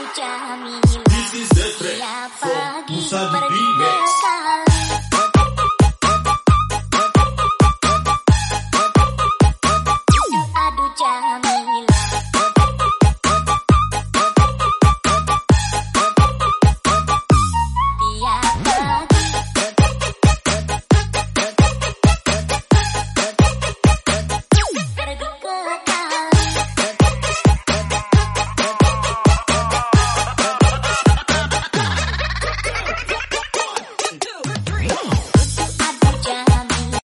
Jamila. This is the track Tiap from pagi Musa pergi